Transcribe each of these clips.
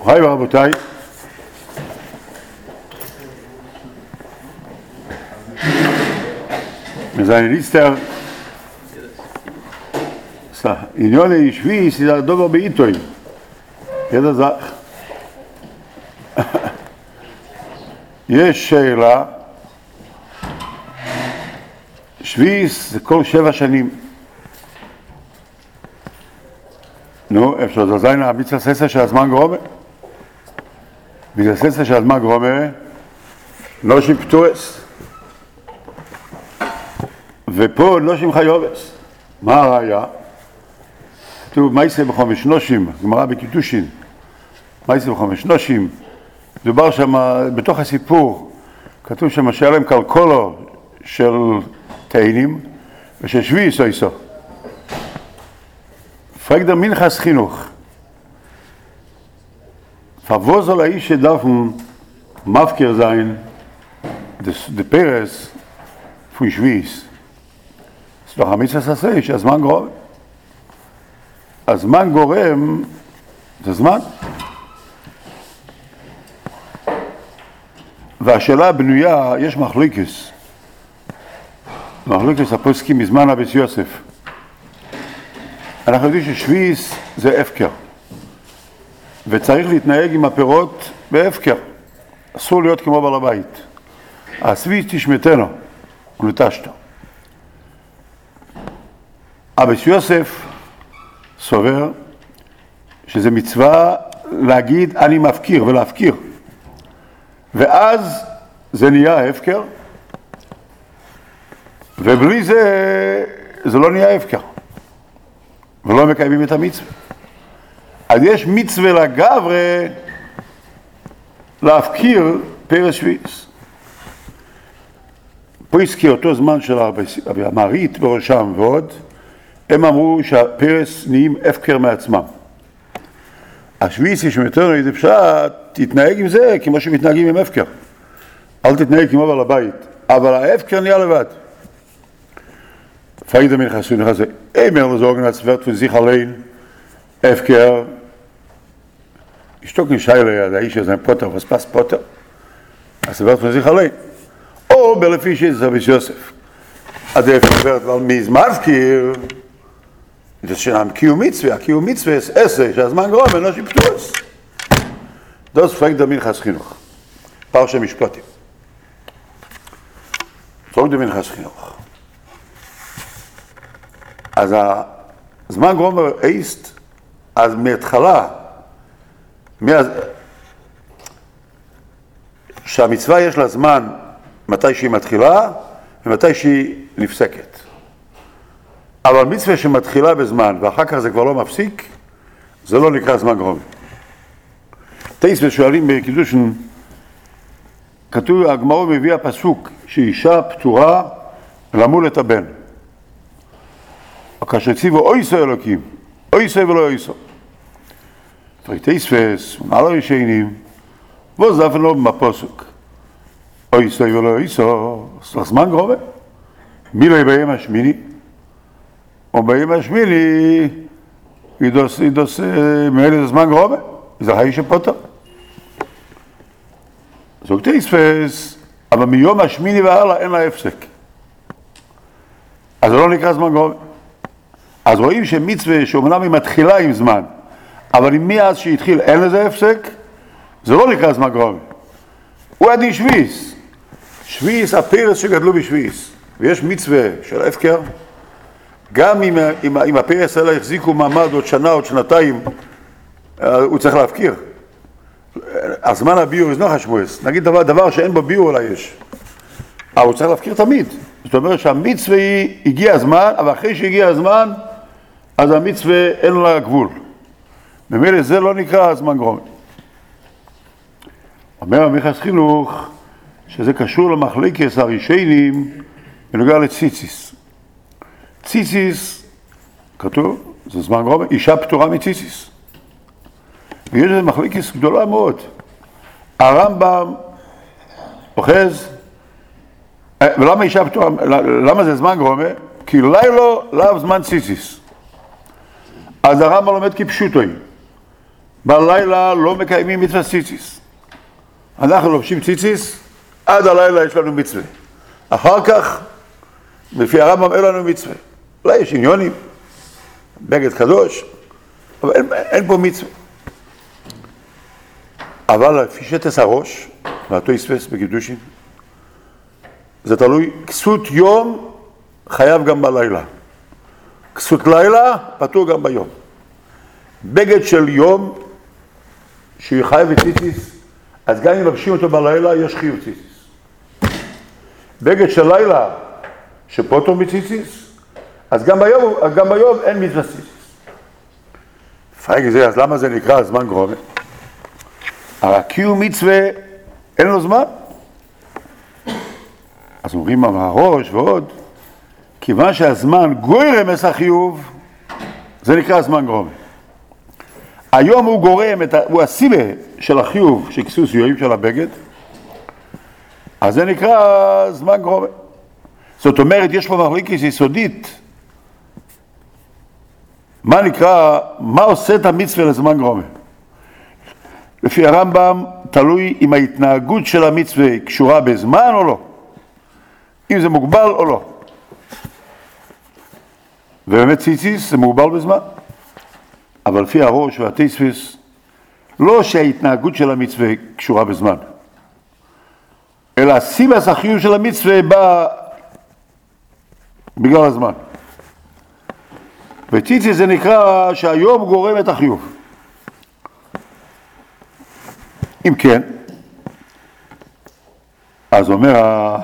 היי רבותיי, מזיין ליסטר עניון שביעיס זה הדובר בעיתוי ידע זך. יש שאלה, שביעיס זה כל 7 שנים. נו, אפשר לזיין המצווה ססה של הזמן גרומה. בגלל ססה של הזמן גרומה נושים פטורס. ופה נושים חיובס. מה הראיה? כתוב מייסה בחומש נושים, גמרא בקידושין. מייסה בחומש נושים. דובר שם, בתוך הסיפור, כתוב שם שהיה להם קלקולו של תאנים, ושל שביעיס איסו. fragt der Minchas Chinuch. Wo soll ich davon Mafkir sein, der Peres von Schweiz? Das ist doch ein Mitzvah Saseisch, הזמן גורם. הזמן גורם, זה זמן. והשאלה בנויה, יש מחלוקס. מחלוקס הפוסקים מזמן אביס יוסף. אנחנו יודעים ששביעיס זה הפקר, וצריך להתנהג עם הפירות בהפקר, אסור להיות כמו בעל הבית. השביעיס תשמטנו ונטשתו. אביס יוסף סובר שזה מצווה להגיד אני מפקיר ולהפקיר, ואז זה נהיה הפקר, ובלי זה לא נהיה הפקר. ולא מקיימים את המצווה. אז יש מצווה לגברי להפקיר פרס שביעיס. פה הזכיר אותו זמן של המערית בראשם ועוד, הם אמרו שהפרס נהיים הפקר מעצמם. השביעיס ישמטנו איזה פשט, תתנהג עם זה כמו שמתנהגים עם הפקר. אל תתנהג כמו בעל הבית, אבל ההפקר נהיה לבד. fragt der Minchas Chinuch also, einmal sagen, als wird von sich allein Efker. Ich stock nicht scheile, ja, der Isch ist ein Potter, was passt Potter? Also wird von sich allein. Oh, belefisch ist es Abiss Yosef. Also Efker wird, weil mis Mafkir, das ist schon am Kiyum Mitzvah ist Esse, שהזמן גורם, לא שפטוס. Das fragt der Minchas Chinuch. פרשה משפטים. fragt der Minchas Chinuch. אז הזמן גורם איסט, אז מהתחלה, שהמצווה יש לה זמן מתי שהיא מתחילה ומתי שהיא נפסקת. אבל מצווה שמתחילה בזמן ואחר כך זה כבר לא מפסיק, זה לא נקרא זמן גורם. תייס ושואלים בקידושין, כתוב, הגמרא מביא הפסוק שאישה פטורה למול את הבן. כאשר ציוו אויסו אלוקים, אויסו ולא אויסו. תייספס, מעל הראשונים, ועוזפן לו בפסוק. אויסו ולא אויסו, זמן גרומה. מי לא ביום השמיני? וביום השמיני, ידוס מאלה זמן גרומה. זה חי שפוטר. זוג תייספס, אבל מיום השמיני והלאה אין לה הפסק. אז זה לא נקרא זמן גרומה. אז רואים שמצווה שאומנם היא מתחילה עם זמן, אבל אם מאז שהתחיל אין לזה הפסק, זה לא נקרא זמן גורם. הוא עדי שביעיס. שביעיס, הפרס שגדלו בשביעיס. ויש מצווה של הפקר, גם אם הפרס האלה החזיקו מעמד עוד שנה, עוד שנתיים, הוא צריך להפקיר. הזמן הביור איזנוח השמואס. נגיד דבר שאין בו ביור אולי יש. אבל הוא צריך להפקיר תמיד. זאת אומרת שהמצווה היא הגיע הזמן, אבל אחרי שהגיע הזמן, אז המצווה אין לה גבול. במילא זה לא נקרא זמן גורם. אומר המינכס חינוך שזה קשור למחלקת הראשונים בנוגע לציציס. ציציס, כתוב, זה זמן גורם, אישה פטורה מציציס. ויש איזו מחלקת גדולה מאוד. הרמב"ם אוחז, ולמה אישה פטורה, למה זה זמן גרומה? כי לילו לאו זמן ציציס. אז הרמב"ם לומד כפשוטוי. בלילה לא מקיימים מצווה ציציס. אנחנו לובשים ציציס, עד הלילה יש לנו מצווה. אחר כך, לפי הרמב"ם אין לנו מצווה. אולי יש עניונים, בגד קדוש, אבל אין פה מצווה. אבל לפי שטס הראש, ואתו יספס בקידושין, זה תלוי, כסות יום חייב גם בלילה. כסות לילה פטור גם ביום. בגד של יום שהוא חייב בציציס, אז גם אם לבשים אותו בלילה יש חיוב ציציס. בגד של לילה שפוטר מציציס, אז גם ביום אין מצווה ציציס. פייג זה, אז למה זה נקרא זמן גרומה? הרי קיום מצווה אין לו זמן. אז אומרים הראש ועוד, כיוון שהזמן גורם את החיוב, זה נקרא זמן גרומה. היום הוא גורם, הוא הסיבה של החיוב של כיסוס יועים של הבגד, אז זה נקרא זמן גרומה. זאת אומרת, יש פה מחלוקת יסודית, מה עושה את המצווה לזמן גרומה? לפי הרמב"ם תלוי אם ההתנהגות של המצווה קשורה בזמן או לא, אם זה מוגבל או לא. ובאמת ציציס זה מוגבל בזמן, אבל לפי הראש והתספס, לא שההתנהגות של המצווה קשורה בזמן, אלא הסיבס החיוב של המצווה בא בגלל הזמן. וציציס זה נקרא שהיום גורם את החיוב. אם כן, אז אומר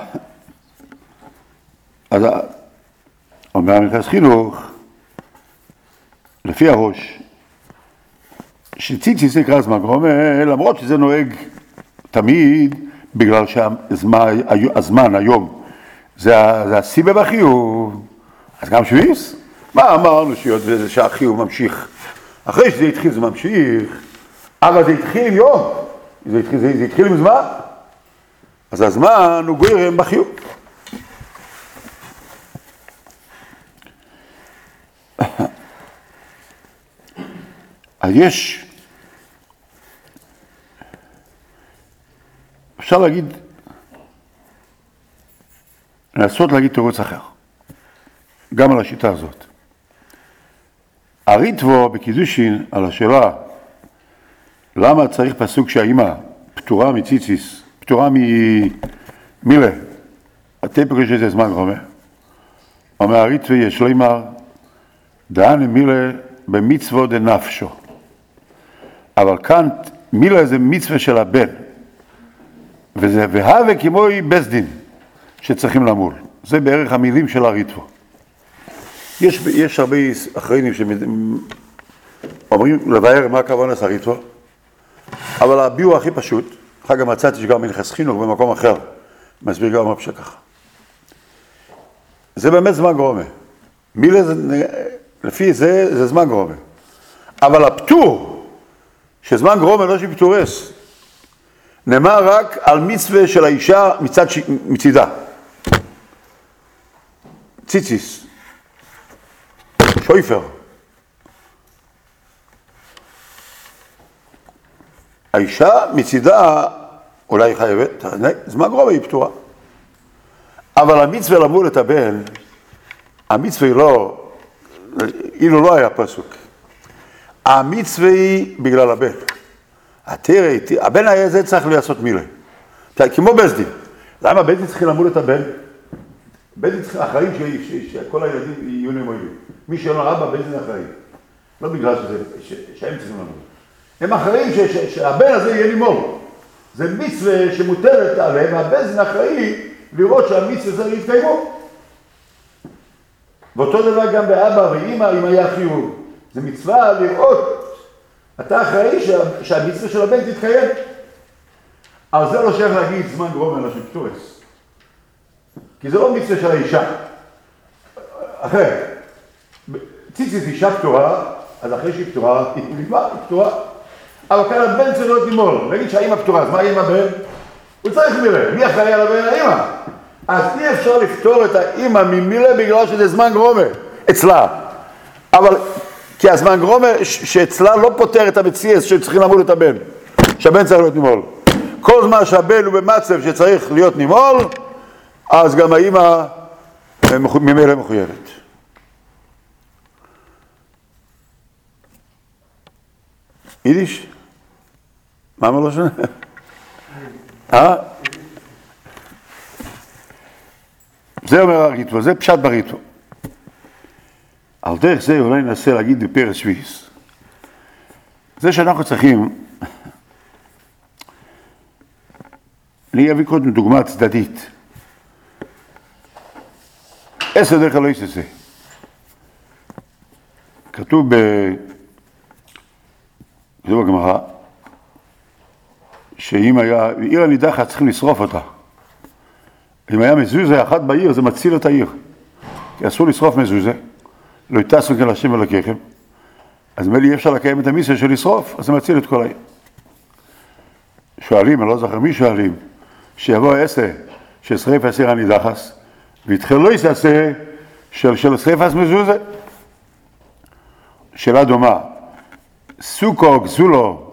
המכנס חינוך, לפי הראש, שציציס נקרא זמן גרומה, למרות שזה נוהג תמיד, בגלל שהזמן היום זה הסיבה בחיוב, אז גם שביס? מה אמרנו שהחיוב ממשיך? אחרי שזה התחיל זה ממשיך, אבל זה התחיל עם יום, זה התחיל עם זמן, אז הזמן הוא גורם בחיוב. אז אפשר לנסות להגיד תירוץ אחר, גם על השיטה הזאת. הריטב"א בקידושין על השאלה למה צריך פסוק שהאימא פטורה מציציס, פטורה ממילה, אתם פוגש את זה זמן גרומה. אומר הריטב"א יש לומר דהנה מילה במצווה דנפשו, אבל כאן מילה זה מצווה של הבן, וזה והווה כמו בסדין שצריכים למול. זה בערך המילים של הריטב"א. יש הרבה אחריינים שאומרים לבאר מה הכוונה של הריטב"א, אבל הביאור הכי פשוט, אחר כך מצאתי שגם מנכס חינוך במקום אחר, מסביר גם מה ככה. זה באמת זמן גרומה. מילה לפי זה זמן גרומה. אבל הפטור, שזמן גרומה לא שפטורס, נאמר רק על מצווה של האישה מצידה. ציציס. שויפר. האישה מצידה אולי חייבת, זמן גרומה היא פטורה. אבל המצווה למול את הבן, המצווה היא לא, אילו לא היה פסוק. המצווה היא בגלל הבן. הבן הזה צריך לעשות מילה. כמו בסדין. למה בסדין צריכים למול את הבן? בסדין צריכים אחראים שכל הילדים יהיו נמויים. מי שלא אבא, בסדין אחראי. לא בגלל שהם צריכים למול. הם אחראים שהבן הזה יהיה נימור. זה מצווה שמוטלת עליהם, והבסדין אחראי לראות שהמצווה הזה יתקיימו. ואותו דבר גם באבא ואמא, אם היה חיוב. זה מצווה לראות, אתה אחראי שהמצווה של הבן תתקיים. אבל זה לא שייך להגיד זמן גרומה, אלא של פטורס. כי זה לא מצווה של האישה. אחרי, ציציס אישה פטורה, אז אחרי שהיא פטורה, היא נגמר, היא פטורה. אבל כאן הבן צריך להיות נימול. נגיד שהאמא פטורה, אז מה האמא בן? הוא צריך מילה. מי אחראי על הבן? האמא. אז אי אפשר לפתור את האמא ממילה בגלל שזה זמן גרומה אצלה. אבל כי הזמן גרומה שאצלה לא פותר את המציאס שצריכים למול את הבן, שהבן צריך להיות נימול. כל זמן שהבן הוא במצב שצריך להיות נימול, אז גם האמא ממילא מחויבת. יידיש? מה אמר לו שונה? זה אומר הריטו, זה פשט בריטו. על דרך זה אולי ננסה להגיד בפרס שביעיס. זה שאנחנו צריכים, אני אביא קודם דוגמה צדדית. עשר דרך אלוהיס הזה. כתוב בגמרא, שאם היה, עיר הנידחת צריכים לשרוף אותה. אם היה מזוזה אחת בעיר, זה מציל את העיר. כי אסור לשרוף מזוזה. לא יטסו כאן השם ולקחם. אז מלי אי אפשר לקיים את המיסה של לשרוף, אז זה מציל את כל העיר. שואלים, אני לא זוכר מי שואלים, שיבוא עשה של שריפת עיר הנידחס, ויתחיל לא יעשה של שריפת מזוזה. שאלה דומה, סוכו, גזולו,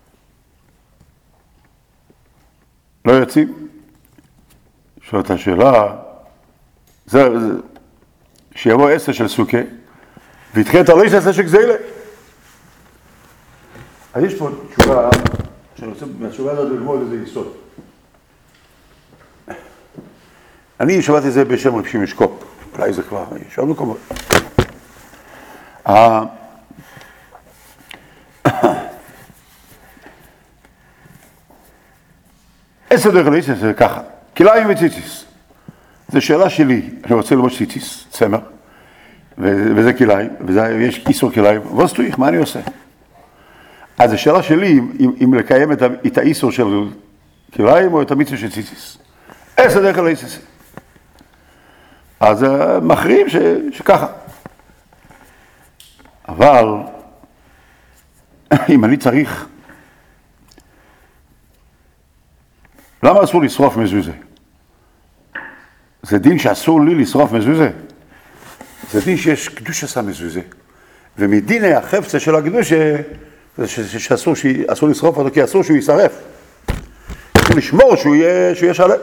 לא יוצאים? שואלת השאלה, שיבוא עשר של סוכה, ויתחיל את הלא יעשה של גזילה. אז יש פה תשובה, שאני רוצה מהתשובה הזאת ללמוד איזה יסוד. אני שמעתי את זה בשם רב שמעון שקופ, אולי זה כבר, יש עוד מקומות. עשר דרך אלוהיס זה ככה, כליים וציציס. זו שאלה שלי, אני רוצה ללמוד ציציס, צמר, וזה כליים, ויש איסור כליים, וסטויך, מה אני עושה? אז זו שאלה שלי, אם לקיים את האיסור של כליים או את המצווה של ציציס. עשר דרך אלוהיס זה. אז מכריעים שככה. אבל, אם אני צריך, למה אסור לשרוף מזוזה? זה דין שאסור לי לשרוף מזוזה. זה דין שיש קדושה מזוזה. ומדיני החפצה של הקדושה, שאסור לשרוף אותו, כי אסור שהוא יישרף. אסור לשמור שהוא יהיה שלם.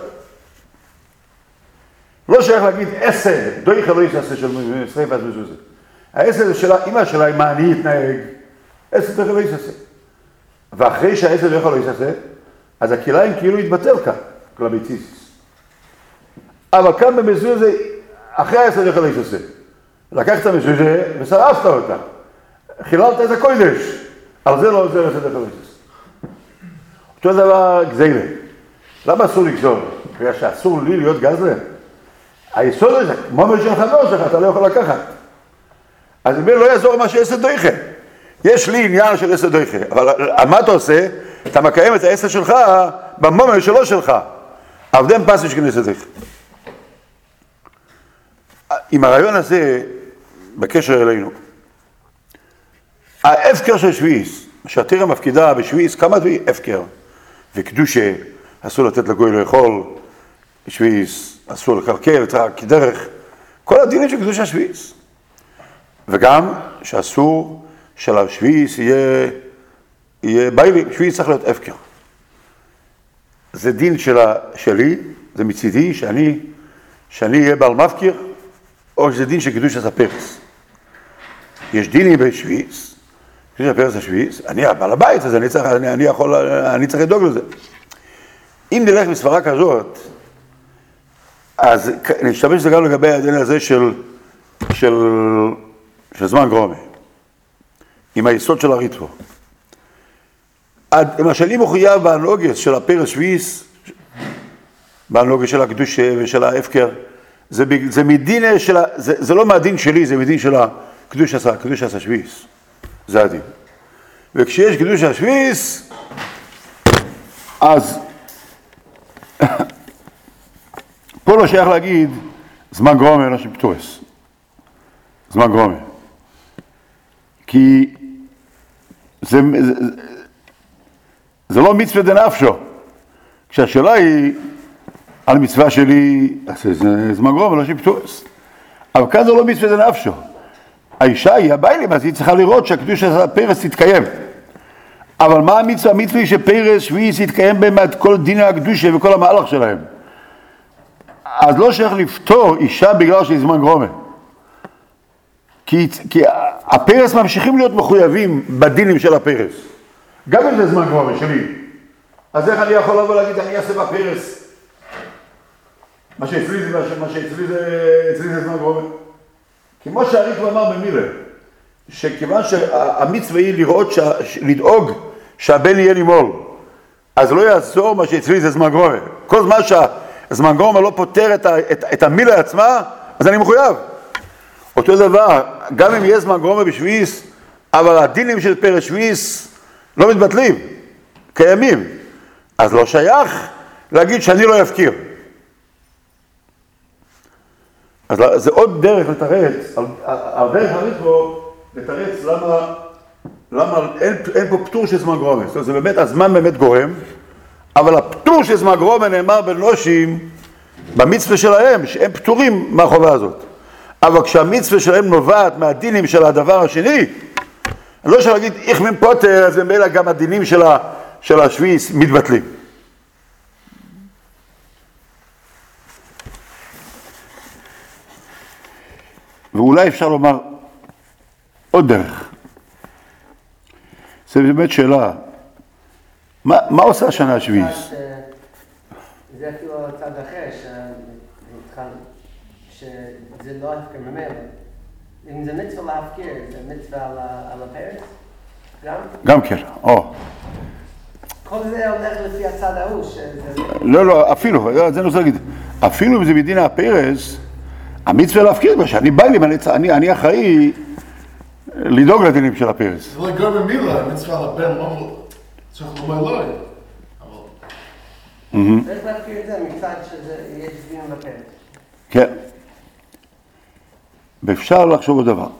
לא שייך להגיד עשר, דויך אלוהי שעשה של שריפת מזוזה. העשר זה שאלה, אמא שלה היא מה אני אתנהג. עשר דויך אלוהי שעשה. ואחרי שהעשר דויך אלוהי שעשה, אז הכליים כאילו התבטל כאן, כלומר ביציס. אבל כאן במזוזה, אחרי העשר דויך אלוהי שעשה. לקחת המזוזה ושרפת אותה. חיללת את הקודש. על זה לא עוזר עשר דויך אלוהי שעשה. אותו דבר גזילה. למה אסור לגזול? בגלל שאסור לי להיות גזלן. היסוד הזה, מומר שלך לא שלך, אתה לא יכול לקחת. אז אם לא יעזור מה שעשר דויכה. יש לי עניין של עשר דויכה, אבל מה אתה עושה? אתה מקיים את העשר שלך במומר שלו שלך. עבדם פסיש כנסת דויכה. עם הרעיון הזה, בקשר אלינו, ההפקר של שביעיס, שהתירה מפקידה בשביעיס, כמה דברים? הפקר. וקדושה, אסור לתת לגוי לאכול, שביעיס, אסור לקלקל, כדרך, כל הדינים של קדושה שביעיס. וגם שאסור שלשביעיס יהיה ביילים, שביעיס צריך להיות הפקר. זה דין שלי, זה מצידי, שאני אהיה בעל מפקיר, או שזה דין של קדושת הפרס. יש דינים בשביעיס, קדושת הפרס השביעיס, אני בעל הבית, אז אני צריך לדאוג לזה. אם נלך בסברה כזאת, אז נשתמש בזה גם לגבי הדין הזה של זמן גרומה, עם היסוד של הריטבו. מה שאני מחויב באנלוגיה של הפרס שביעיס, באנלוגיה של הקדושה ושל ההפקר, זה מדין זה לא מהדין שלי, זה מדין של הקדושה שביעיס. זה הדין. וכשיש קדושה שביעיס, אז פה לא שייך להגיד זמן גרומה, לא שפטורס. זמן גרומה. כי זה לא מצווה דנפשו. כשהשאלה היא על מצווה שלי, זה זמן גרומה, לא שפטורס. אבל כאן זה לא מצווה דנפשו. האישה היא הבעלים, אז היא צריכה לראות שהקדוש של הפרס יתקיים. אבל מה המצווה? המצווה היא שפרס שביעיס יתקיים בהם את כל דיני הקדושה וכל המהלך שלהם. אז לא שייך לפתור אישה בגלל שהיא זמן גרומה. כי הפרס ממשיכים להיות מחויבים בדינים של הפרס. גם אם זה זמן גרומה שלי. אז איך אני יכול לבוא להגיד, אני אעשה בפרס? מה שאצלי זה זמן גרומה. כמו שהריטו אמר במילה, שכיוון שהמצווה היא לדאוג שהבן יהיה נימול, אז לא יעזור מה שאצלי זה זמן גרומה. כל זמן שהזמן גרומה לא פותר את המילה עצמה, אז אני מחויב. אותו דבר, גם אם יהיה זמן גרומה בשביעיס, אבל הדינים של פרס שביעיס לא מתבטלים, קיימים. אז לא שייך להגיד שאני לא יפקיר. אז זה עוד דרך לתרץ, על דרך הריטו לתרץ למה אין פה פטור של זמן גרומה. זאת אומרת, זה באמת, הזמן באמת גורם, אבל הפטור של זמן גרומה נאמר בנושים במצווה שלהם, שהם פטורים מהחובה הזאת. אבל כשהמצווה שלהם נובעת מהדינים של הדבר השני, אני לא יכול להגיד, איך מן פוטר, אז במילא גם הדינים של השביעיס מתבטלים. ואולי אפשר לומר עוד דרך. זה באמת שאלה, מה עושה השנה השביעיס? זה אפילו צד אחר, שזה לא הפקר ממילא. אם זה מצווה להפקיר, זה מצווה על הפרס? גם כן, כל זה הולך לפי הצד ההוא, שזה... לא, אפילו, זה אני רוצה להגיד, אפילו אם זה מדין הפרס, המצווה להפקיר בה, שאני בא לי, אני אחראי לדאוג לדינים של הפרס. זה לא גר במילה, המצווה על הבן, צריך לומר לא. צריך להפקיר את זה מצד שיש דינים בפרס. כן. ואפשר לחשוב עוד דבר.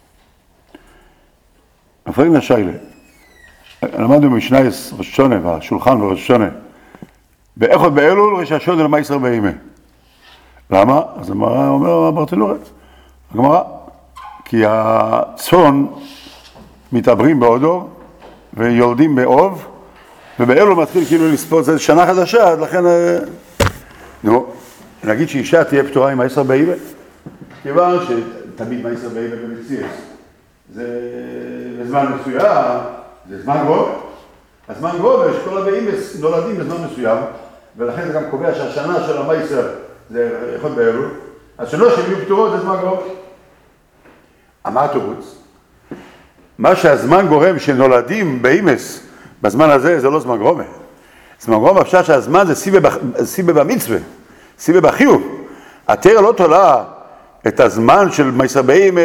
לפעמים השיילה, למדנו במשנייס ראש השונה, והשולחן בראש השונה, באחד באלול ראש השונה למייסר בימי. למה? אז הגמרא אומר ברטנורת, הגמרא, כי הצאן מתעברים בהודו ויולדים באוב, ובאלול מתחיל כאילו לספור, זה שנה חדשה, אז לכן, נגיד שאישה תהיה פטורה עם מייסר בימי, כיוון שתמיד מייסר בימי במציאס, זה בזמן מסוים, זה זמן גרובה. הזמן גרובה שכל הבאימס נולדים בזמן מסוים, ולכן זה גם קובע שהשנה של המייסר זה יכול באלול, אז שלא שהם יהיו פטורות זה זמן גרובה. מה התירוץ? מה שהזמן גורם שנולדים באימס בזמן הזה זה לא זמן גרובה. זמן גרובה אפשר שהזמן זה סיבה במצווה, סיבה בחיוב. התורה לא תולה את הזמן של מייסר בימי,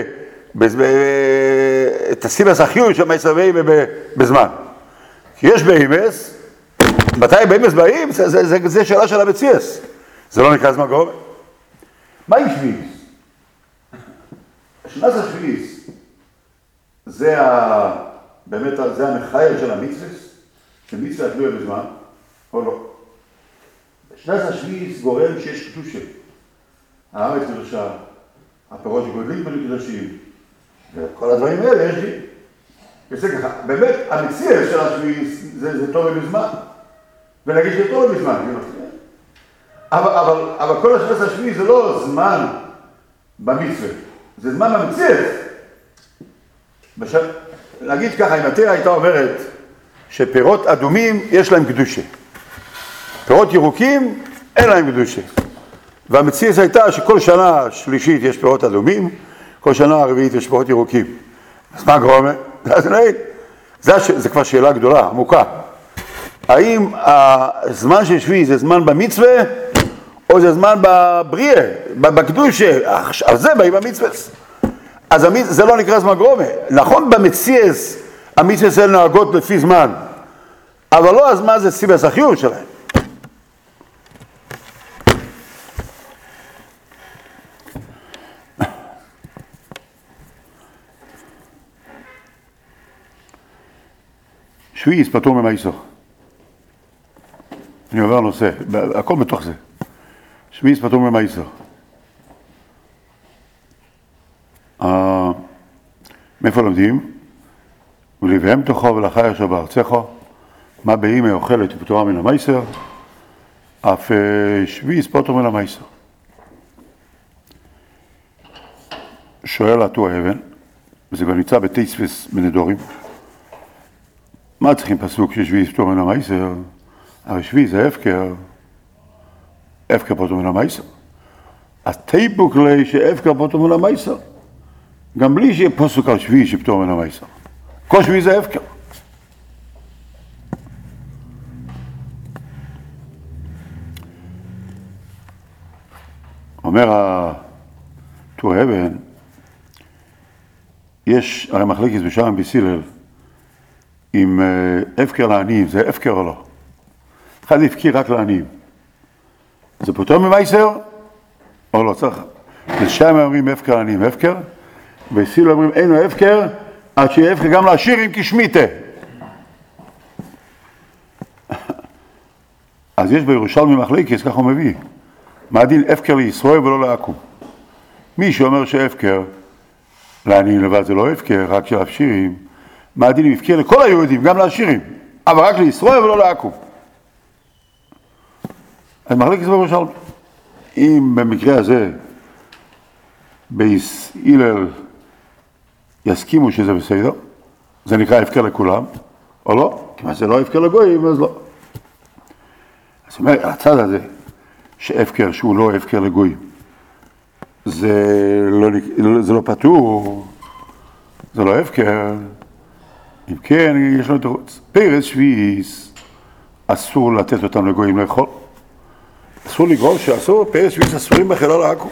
את הסיבס החיוב של מייסר בימי בזמן. כי יש באימס, מתי באימס באים? זה שאלה של המציאס. זה לא נקרא זמן גרובה. מה עם שביעיס? שנת השביעיס, זה באמת, זה המחייב של המצווה, שמצווה תלויה בזמן, או לא. שנת השביעיס גורם שיש קדושה. הארץ קדושה, הפירות שגודלים בקדושים, וכל הדברים האלה יש לי. וזה ככה, באמת המציאס של השביעיס זה טוב בזמן, ונגיד שזה טוב בזמן, אבל כל השנת השביעיס זה לא זמן במצווה, זה זמן במציאס. נגיד ככה, אם התורה הייתה אומרת שפירות אדומים יש להם קדושה, פירות ירוקים אין להם קדושה. והמציאס הייתה שכל שנה שלישית יש פירות אדומים, כל שנה הרביעית יש פירות ירוקים. אז מה גרומה? זה כבר שאלה גדולה, עמוקה. האם הזמן של שביעי זה זמן במצווה, או זה זמן בבריאה, בקדושה? על זה באים המצווה. אז זה לא נקרא זמן גרומה. נכון במציאס, המצווה הן נוהגות לפי זמן, אבל לא הזמן זה סיבס החיוב שלהם. שביעיס פטור ממייסר. אני עובר נושא, הכל בתוך זה. שביעיס פטור ממייסר. מאיפה לומדים? ולבהם תוכו ולחי אשר בארצךו, מה באימא אוכלת ופטורה מן המייסר, אף שביעיס פוטר מן המייסר. שואל עטו האבן, וזה כבר נמצא בתייספס בנדורים, מה צריכים פסוק ששביעיס פטור מן המייסר? הרי שביעי זה הפקר, הפקר פוטר מן המייסר. אז תיפוק לי שהפקר פוטר מן המייסר, גם בלי שיהיה פסוק על שביעי שפטור מן המייסר. כל שביעי זה הפקר. אומר הטור אבן, יש הרי מחלקת בשעם בסילל עם הפקר לעניים, זה הפקר או לא? אחד הפקיר רק לעניים. זה פוטר ממייסר או לא? צריך. בשעם אומרים הפקר לעניים הפקר, בסילל אומרים אינו הפקר, עד שיהיה הפקר גם לעשירים כשמיתה. אז יש בירושלמי מחלקת, ככה הוא מביא. מה הדין הפקר לישראל ולא לעכו"ם? מי שאומר שהפקר לעניים לבד זה לא הפקר, רק של עשירים, מה הדין אם הפקר לכל היהודים, גם לעשירים, אבל רק לישראל ולא לעכו"ם? אז מחלקת בירושלמי. אם במקרה הזה בייס הלל יסכימו שזה בסדר, זה נקרא הפקר לכולם, או לא? כי מה זה לא הפקר לגויים, אז לא. אז אומר, הצד הזה, שהפקר שהוא לא הפקר לגויים, זה לא פטור, זה לא הפקר. אם כן, יש לנו תירוץ. פרס שביעיס, אסור לתת אותם לגויים לאכול. אסור לגרום שאסור, פרס שביעיס אסורים בחלל העכו"ם.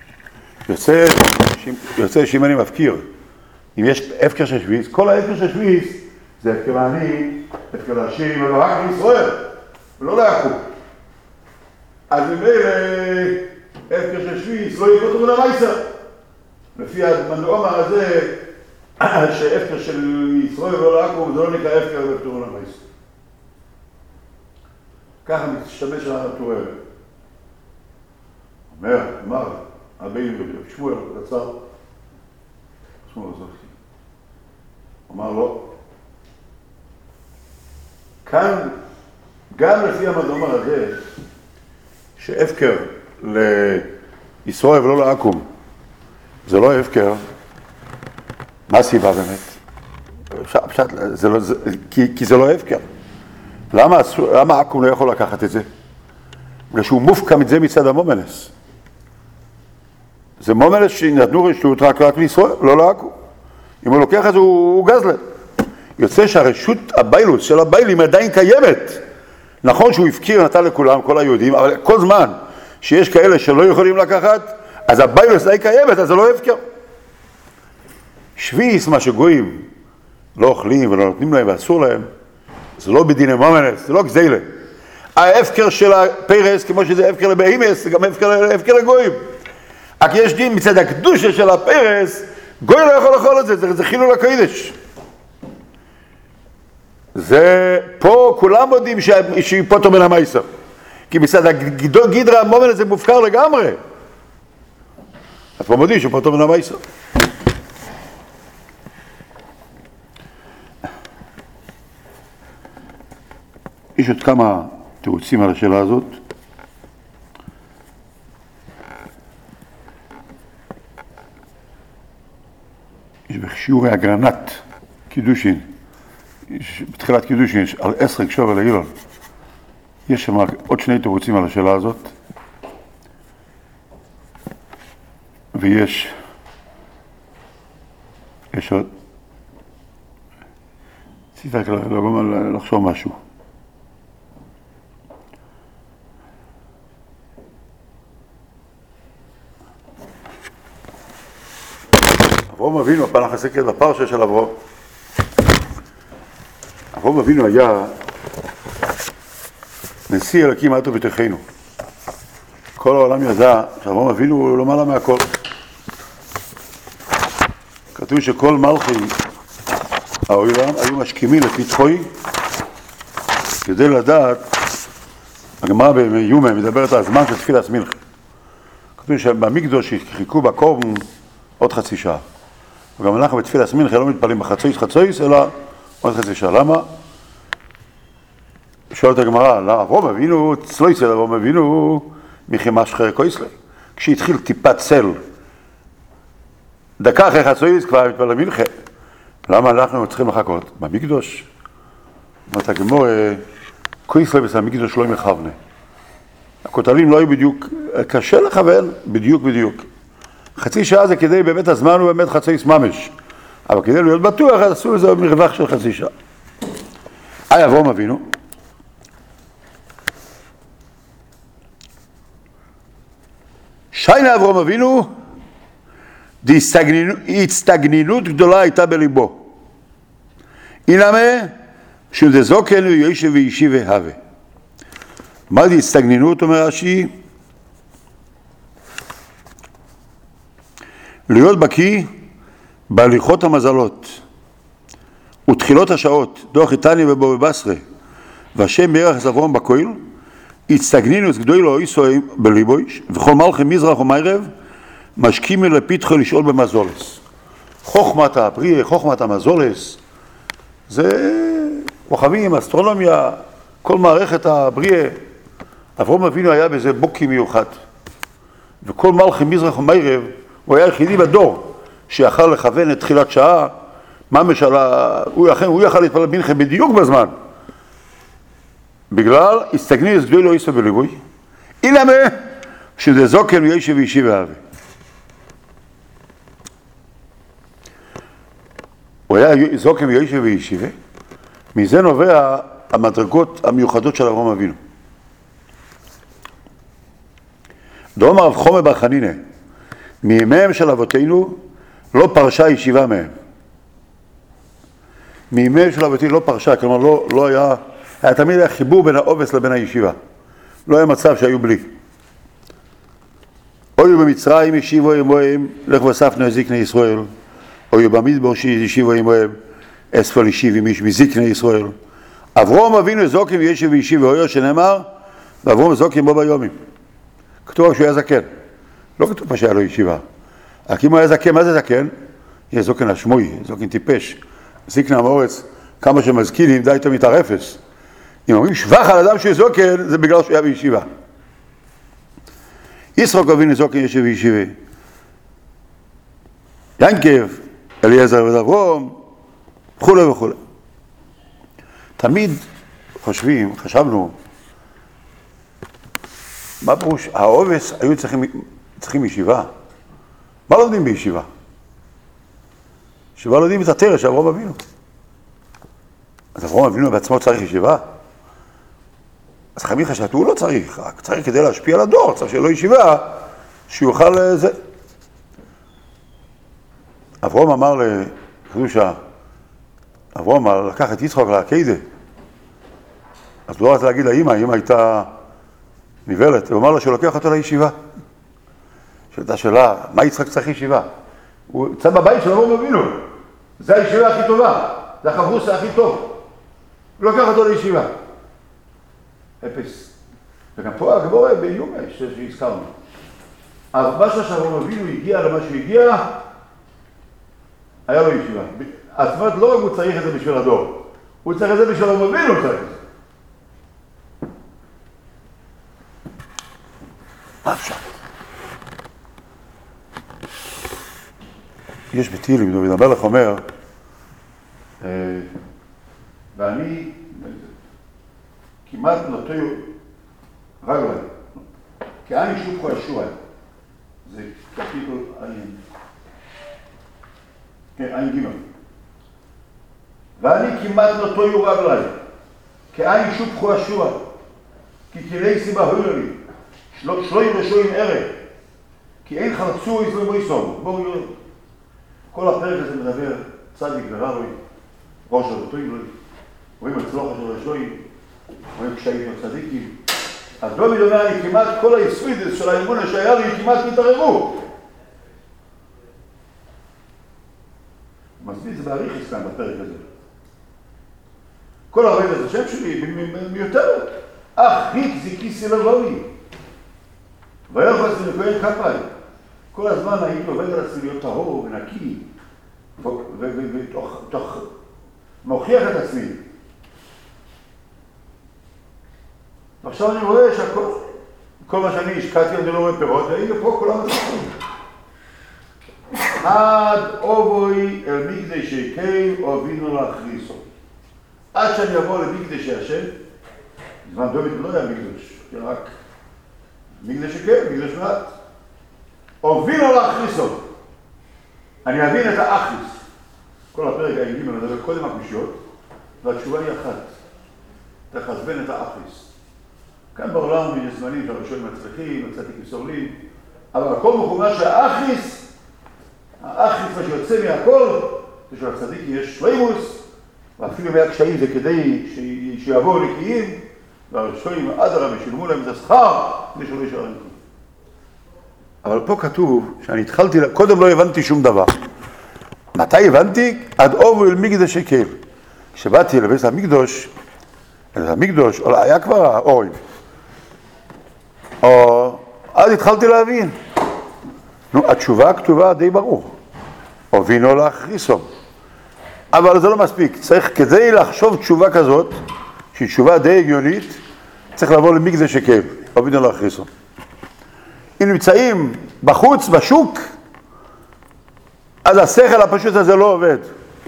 יוצא שאם אני מפקיר, אם יש הפקר של שביעיס, כל ההפקר של שביעיס זה הפקר לעניים, הפקר לעשירים, אבל רק לישראל, ולא לעכו"ם. אז ממילא הפקר של שביעיס לא יהיה פוטר מן המייסר. לפי המנועמר הזה, שהפקר של ישראל ולא לעכו"ם זה לא נקרא הפקר ופטור מן המייסר. ככה משתמש על הטור אבן. אמר, הבאים שמואל רצה, שמואל זכי. אמר לו, כאן, גם לפי המנועמר הזה, שהפקר לישראל ולא לעכו"ם זה לא הפקר, מה הסיבה באמת? כי זה לא הפקר. למה עכו"ם לא יכול לקחת את זה? בגלל שהוא מופקע את זה מצד המומנס. זה מומנס שנתנו רשות רק לישראל, לא לעכו"ם. אם הוא לוקח את זה הוא גזלן. יוצא שהרשות הביילוס של הביילים עדיין קיימת. נכון שהוא הפקיר נתן לכולם, כל היהודים, אבל כל זמן שיש כאלה שלא יכולים לקחת, אז הביילוס עדיין קיימת, אז זה לא הפקר. שביעיס, מה שגויים לא אוכלים ולא נותנים להם ואסור להם, זה לא בדיני מומנס, זה לא גזילה. ההפקר של הפרס, כמו שזה הפקר לבהימס, זה גם הפקר לגויים. רק יש דין מצד הקדושה של הפרס, גוי לא יכול לאכול את זה, זה חילול הקודש. זה פה כולם יודעים שהיא פוטר מן המייסר. כי מצד גדרה המומנס זה מופקר לגמרי. אז פה מודיע שהוא פוטר מן המייסר. יש עוד כמה תירוצים על השאלה הזאת. יש בשיעורי אגרנט קידושין, בתחילת קידושין, על 10 קשור על ההילול. יש שם עוד שני תירוצים על השאלה הזאת. ויש עוד, צריך לחשוב משהו. אברהם אבינו, הפעם נחזק את הפרשה של אברהם. אברהם אבינו היה נשיא אלוקים עד ובתוכנו. כל העולם ידע שאברהם אבינו הוא למעלה מהכל. כתוב שכל מלכי העולם היו משכימים לפתחוי כדי לדעת, הגמרא ביומא מדברת על הזמן של תפילת מלכה. כתוב שבמקדוש חיכו בקורבן עוד חצי שעה. וגם אנחנו בתפילת מנחה לא מתפללים בחצויס, אלא עוד חצי שעה. למה? שואלת הגמרא, למה אברהם אבינו, צלו אצל אברהם אבינו, מחימה שחר קויסלי. כשהתחיל טיפת צל, דקה אחרי חצויס כבר מתפלל מנחה. למה אנחנו צריכים לחכות? במקדוש. אומרת הגמרא, קויסלי בסל המקדוש לא מכוונה. הכותלים לא היו בדיוק, קשה לכוון, בדיוק. חצי שעה זה כדי, באמת הזמן הוא באמת חצויס ממש. אבל כדי להיות בטוח, אז עשו לזה מרווח של חצי שעה. אברהם אבינו. שיינה אברהם אבינו, הצטגנינות גדולה הייתה בליבו. אינמה, שזה זוקן ויושב וישי והווה. מה זה הצטגנינות, אומר רש"י? להיות בקיא בהליכות המזלות ותחילות השעות, דוח איתני ובו בבשרה, והשם בירך אברהם בכויל, הצטגנינוס גדולו איסויים בליבויש, וכל מלכי מזרח ומערב משכימים לפתחו לשאול במזולס. חוכמת הבריאה, חוכמת המזולס, זה כוכבים, אסטרונומיה, כל מערכת הבריאה. אברהם אבינו היה בזה בוקי מיוחד, וכל מלכי מזרח ומערב הוא היה היחידי בדור שיכל לכוון את תחילת שעה, הוא יכל להתפלל מנחה בדיוק בזמן. בגלל הסתגניס גדול לא יישא בליבוי, אילמה שזה זוקן וישב וישי והווה. הוא היה זוקן וישב וישי, מזה נובע המדרגות המיוחדות של אברהם אבינו. דאמר רב חומר בר חנינא, מימיהם של אבותינו לא פרשה ישיבה מהם. מימיהם של אבותינו לא פרשה, כלומר לא היה תמיד היה חיבור בין העובס לבין הישיבה. לא היה מצב שהיו בלי. אויו במצרים ישיבו עמהם, לך ואספנו זקני ישראל. אויו במדבר שישיבו עמהם, אספל ישיב עם איש מזקני ישראל. אברהם אבינו זוקם וישב וישיב ואויו שנאמר, ואברהם זוקם בו ביומים. כתוב שהוא היה זקן. לא כתוב פה שהיה לו ישיבה. רק אם הוא היה זקן, מה זה זקן? יהיה זוקן השמוי, זוקן טיפש. זקנה המורץ, כמה שמזקינים, די תמיד הרפס. אם אומרים שבח על אדם שהוא זוקן, זה בגלל שהוא היה בישיבה. ישרוק אבינו זוקן ישב וישיבה. ינקב, אליעזר ואברהם, וכו'. תמיד חשבנו, מה פירוש? העובס היו צריכים ישיבה. מה לומדים בישיבה? ישיבה לומדים את התרא של אברהם אבינו. אז אברהם אבינו בעצמו צריך ישיבה? אז חכמים חשבו, הוא לא צריך, רק צריך כדי להשפיע על הדור, צריך שלא ישיבה, שיוכל זה. אברהם אמר לקדושה, אברהם אמר לקח את יצחק לעקדה. אז לא רצה להגיד לאמא, האמא הייתה ניבלת, הוא אמר לה שלוקח אותו לישיבה. שאלתה שאלה, מה יצחק צריך ישיבה? הוא יצא בבית של אברהם אבינו, זה הישיבה הכי טובה, זה החברוס הכי טוב. הוא לוקח אותו לישיבה. אפס. וגם פה הגמרא ביומא שהזכרנו. אבל מה שאברהם אבינו הגיע למה שהגיע, היה לו ישיבה. זאת אומרת, לא רק הוא צריך את זה בשביל הדור, הוא צריך את זה בשביל אברהם אבינו, הוא צריך את זה. מה אפשר? יש בתהילים, דוד המלך אומר, ואני כמעט נוטה רגלי, כי אני שוב ישוע, זה קפיטול עין ג' ואני כמעט נוטה רגלי, כי אני שוב ישוע, כי כלי סיבה הוילה לי, שלוי רשועים ערב, כי אין חלצו ישראל בריסון. בואו נראה. כל הפרק הזה מדבר צדיק ורבוי, ראש הרטועים לו, רואים הצלוחה של רשועים, רואים קשיים הצדיקים. אז דוד אומר, אני כמעט כל היסוידס של האמונה שהיה לי, כמעט מתערערו. מסביר את זה באריכוס כאן בפרק הזה. כל הרב הזה, השם שלי, מיותרת. ריק זיקיסי לבבי. ויחס לנקויין כפיים. כל הזמן הייתי עובד על עצמי להיות טהור ונקי, ותוך מוכיח את עצמי. ועכשיו אני רואה כל מה שאני השקעתי, אני לא רואה פירות, והנה פה כולם מצליחים. עד אובוי אל מקדשי קייל אובינו להכריסו. עד שאני אבוא למקדשי השם, זמן דוד לא היה מקדש, רק מקדשי קייל, מקדש מעט. אובינו להכריסו. אני אבין את האכריס. כל הפרק היגיעים מדבר קודם הקושיות, והתשובה היא אחת. תחזבן את האכריס. כאן בעולם יש זמנים שהראשונים מצליחים, הצדיקים סובלים, אבל הכל מחומש שהאכריס, האכריס מה שיוצא מהכל, זה שלצדיק יש שלימוס, ואפילו מהקשיים זה כדי שיבואו נקיים, והראשונים אדרבה שילמו להם את השכר, כדי שלא יישאר נקיים. אבל פה כתוב שאני התחלתי, קודם לא הבנתי שום דבר. מתי הבנתי? עד אובו אל מקדשי קייל. כשבאתי לבית המקדוש, היה כבר האוהל. אז התחלתי להבין. התשובה כתובה די ברור. אובינו להכריסו. אבל זה לא מספיק. צריך, כדי לחשוב תשובה כזאת, שהיא תשובה די הגיונית, צריך לבוא למקדשי קייל. אובינו להכריסו. אם נמצאים בחוץ, בשוק, אז השכל הפשוט הזה לא עובד.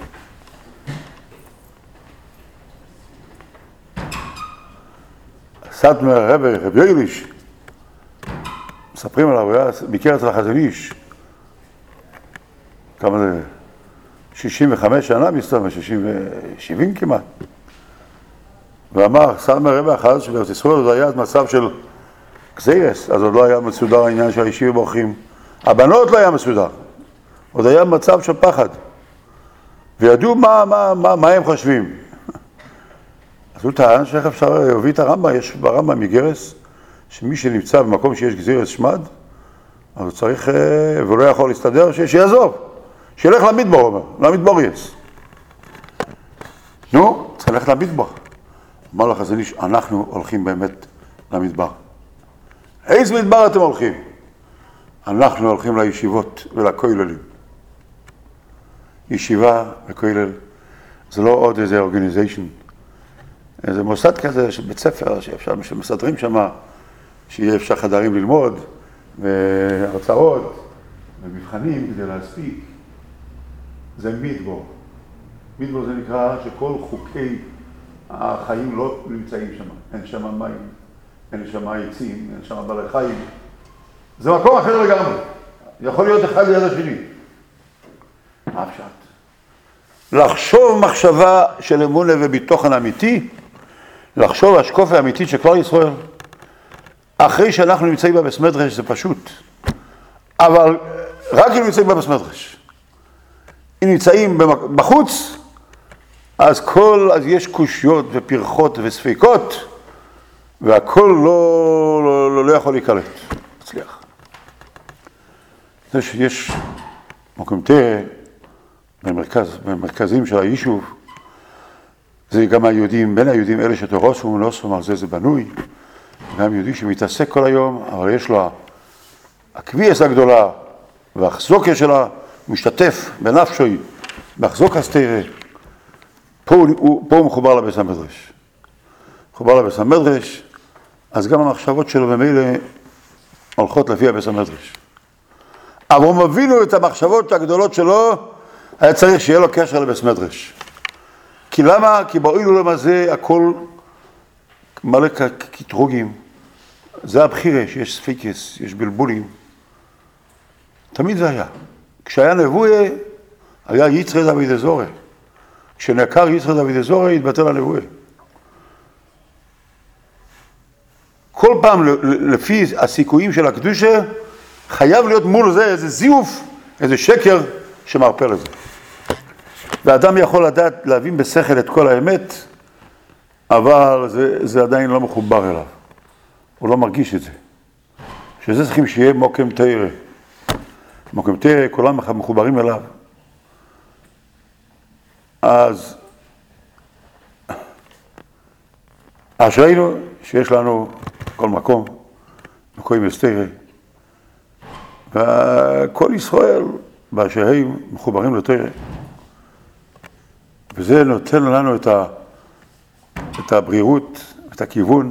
סטמר רב יויליש, מספרים עליו, הוא היה ביקר אצל החזון איש. כמה זה? 65 שנה מסתובב, 70 כמעט. ואמר, סטמר רב אחד שבארץ ישראל זה היה מצב של גזירס, אז עוד לא היה מסודר העניין של הישיבים בורחים. הבנות לא היה מסודר. עוד היה מצב של פחד. וידעו מה הם חושבים. אז הוא טען שאיך אפשר להביא את הרמב"ם, יש ברמב"ם מגרס, שמי שנמצא במקום שיש גזירס שמד, אז הוא צריך, והוא לא יכול להסתדר, שיעזוב. שילך למדבר, אומר, למדבר יש. נו, צריך ללכת למדבר. אמר לך, זה ניש, אנחנו הולכים באמת למדבר. איזה מדבר אתם הולכים? אנחנו הולכים לישיבות ולכוללים. ישיבה וכולל, זה לא עוד איזה אורגניזיישן, איזה מוסד כזה, בית ספר, שמסדרים שם, שיהיה אפשר חדרים ללמוד, והרצאות, ומבחנים כדי להספיק. זה מדבור. מדבור זה נקרא שכל חוקי החיים לא נמצאים שם. אין שם מים, אין שם עצים, אין שם בעלי חיים. זה מקום אחר לגמרי. יכול להיות אחד ליד השני. מה אפשר? לחשוב מחשבה של אמונה וביטוחן אמיתי, לחשוב השקופה אמיתית של כלל ישראל. אחרי שאנחנו נמצאים בבית מדרש זה פשוט. אבל רק אם נמצאים בבית מדרש. אם נמצאים בחוץ, אז יש קושיות ופרחות וספיקות, והכל לא יכול להיקלט. מצליח. זה שיש מקום תראה, במרכזים של היישוב, זה גם היהודים, בין היהודים אלה שתורוסו ונוסו, על זה בנוי, גם יהודי שמתעסק כל היום, אבל יש לו הקביעס הגדולה, והחזוקה שלה משתתף בנפשוי, בהחזוקה סתירה, פה הוא מחובר לבית המדרש. מחובר לבית המדרש, אז גם המחשבות שלו במילא הולכות לפי הבית המדרש. אבל הוא מבינו את המחשבות הגדולות שלו, היה צריך שיהיה לו קשר לבית מדרש. כי למה? כי באוילום הזה הכל מלא קטרוגים. זה הבחירה שיש ספיקס, יש בלבולים. תמיד זה היה. כשהיה נבואה, היה יצחק דוד אזורי. כשנעקר יצחק דוד אזורי, התבטל הנבואה. כל פעם, לפי הסיכויים של הקדושה, חייב להיות מול זה איזה זיוף, איזה שקר שמרפא לזה. ואדם יכול לדעת, להבין בשכל את כל האמת, אבל זה עדיין לא מחובר אליו. הוא לא מרגיש את זה. שזה צריכים שיהיה מוקם תארה. מוקם תארה, כולם מחוברים אליו. אז אשרינו שיש לנו כל מקום, מקום מסתרה, וכל ישראל באשר הם מחוברים לתורה. וזה נותן לנו את הברירות, את הכיוון.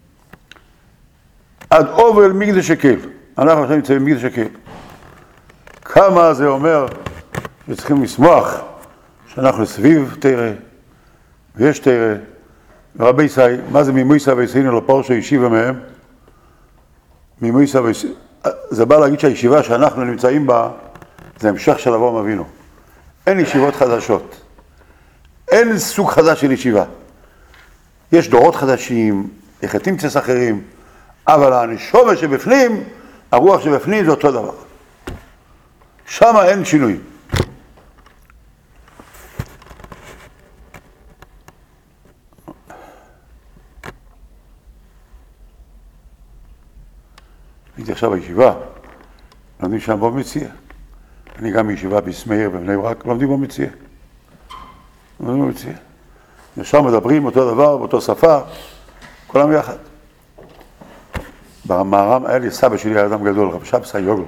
עד אובל מקדש הקל. אנחנו עכשיו נמצאים במקדש הקל. כמה זה אומר שצריכים לשמוח שאנחנו סביב תרא, ויש תרא, ורבי ישראל, מה זה ממויסא ויסעינו לפורשו ישיבה מהם? ממויסא ויסעינו, זה בא להגיד שהישיבה שאנחנו נמצאים בה, זה המשך של אברהם אבינו. אין ישיבות חדשות. אין סוג חדש של ישיבה. יש דורות חדשים, יחתים צס אחרים, אבל הנשמה שבפנים, הרוח שבפנים זה אותו דבר. שם אין שינוי. הייתי עכשיו בישיבה, לומדים שם בו מציע. אני גם בישיבה בסמאיר בבני ברק, לומדים בו מציע. לומדים בו מציע. שם מדברים אותו דבר, באותו שפה, כולם יחד. במערם היה לי סבא שלי, היה אדם גדול, רב שבסה יוגל.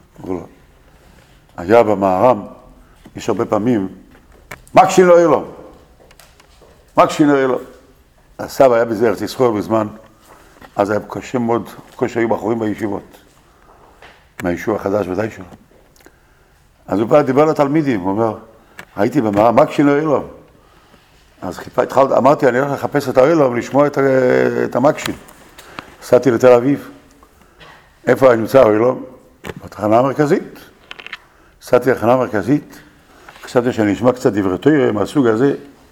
היה במערם, יש הרבה פעמים, מקשין לא יהיה לו. מקשין לא יהיה לו. הסבא היה בזה ארץ ישראל בזמן, אז היה קשה מאוד, קשה היו בחורים בישיבות. מהיישוב החדש ודאי שלו. אז הוא בא, דיבר לתלמידים, הוא אומר, הייתי במערם, מקשין לא יהיה לו. אז אמרתי, אני הולך לחפש את האלוהים, לשמוע את המקשין. נסעתי לתל אביב. איפה אני נמצא האלוהים? בתחנה המרכזית. נסעתי לתחנה המרכזית, חשבתי שאני אשמע קצת דברי תורה מהסוג הזה.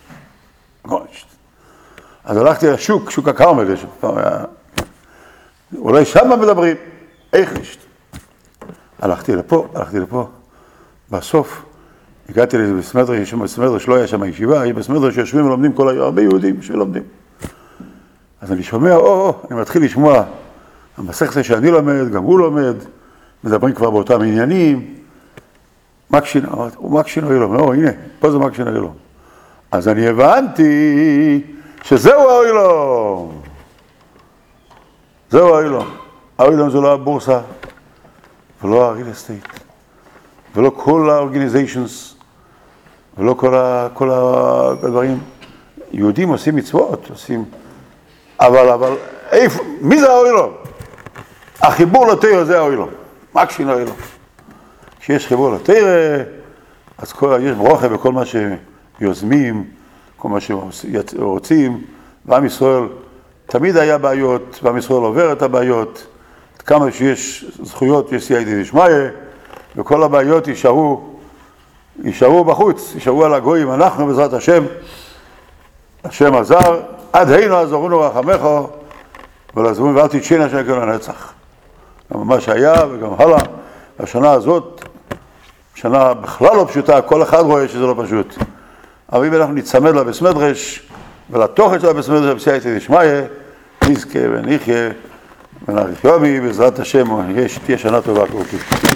אז הלכתי לשוק, שוק הכרמל, אולי שם מדברים. איך יש? הלכתי לפה. בסוף, הגעתי לזה בסמדרש, בסמדרש לא היה שם הישיבה, בסמדרש שיושבים ולומדים כל היום, הרבה יהודים שלומדים. אז אני שומע, אני מתחיל לשמוע, המסכת שאני לומד, גם הוא לומד, מדברים כבר באותם עניינים, מקשין, הוא מקשין האילום, הנה, פה זה מקשין האילום. אז אני הבנתי שזהו האילום. זהו האילום. האילום זה לא הבורסה, ולא הריל אסטייט, ולא כל האורגניזיישנס, ולא כל הדברים. יהודים עושים מצוות, אבל איפה, מי זה האילום? החיבור לתורה זה האילום. מקשין האילום. כשיש חיבור לתורה, אז יש ברוכה בכל מה שיוזמים, כל מה שרוצים, ועם ישראל תמיד היה בעיות, ועם ישראל עובר את הבעיות, כמה שיש זכויות, יש סייעתא דשמיא, וכל הבעיות יישארו בחוץ, יישארו על הגויים. אנחנו בעזרת השם עזר, עד הנו עזרונו רחמך, ולעזבון ואל תתשין השם כל הנצח. גם מה שהיה וגם הלאה. השנה הזאת, שנה בכלל לא פשוטה, כל אחד רואה שזה לא פשוט. אבל אם אנחנו נצמד לה בסמדרש, ולתוכן שלה בסמדרש, בסייעתא דשמיא, נזכה ונחיה ונאריך יומי, בעזרת השם, תהיה שנה טובה כל כך.